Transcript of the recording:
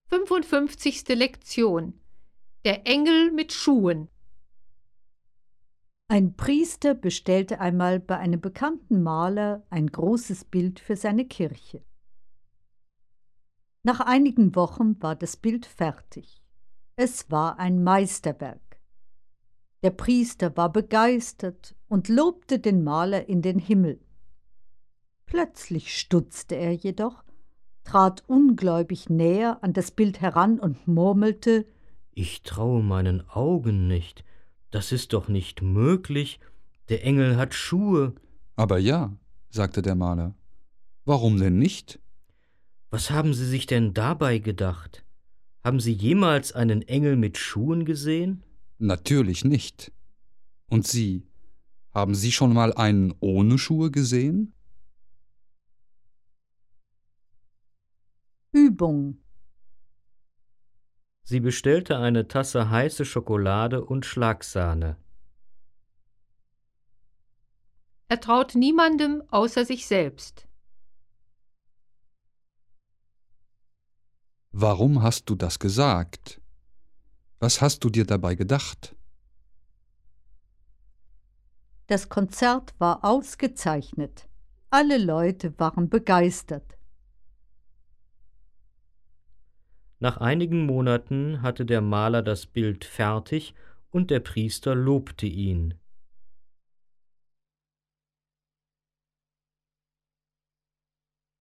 55. Lektion. Der Engel mit Schuhen. Ein Priester bestellte einmal bei einem bekannten Maler ein großes Bild für seine Kirche. Nach einigen Wochen war das Bild fertig. Es war ein Meisterwerk. Der Priester war begeistert und lobte den Maler in den Himmel. Plötzlich stutzte er jedoch, trat ungläubig näher an das Bild heran und murmelte: »Ich traue meinen Augen nicht. Das ist doch nicht möglich. Der Engel hat Schuhe.« »Aber ja«, sagte der Maler. »Warum denn nicht?« »Was haben Sie sich denn dabei gedacht? Haben Sie jemals einen Engel mit Schuhen gesehen?« »Natürlich nicht. Und Sie, haben Sie schon mal einen ohne Schuhe gesehen?« Übung. Sie bestellte eine Tasse heiße Schokolade und Schlagsahne. Er traut niemandem außer sich selbst. »Warum hast du das gesagt? Was hast du dir dabei gedacht?« Das Konzert war ausgezeichnet. Alle Leute waren begeistert. Nach einigen Monaten hatte der Maler das Bild fertig und der Priester lobte ihn.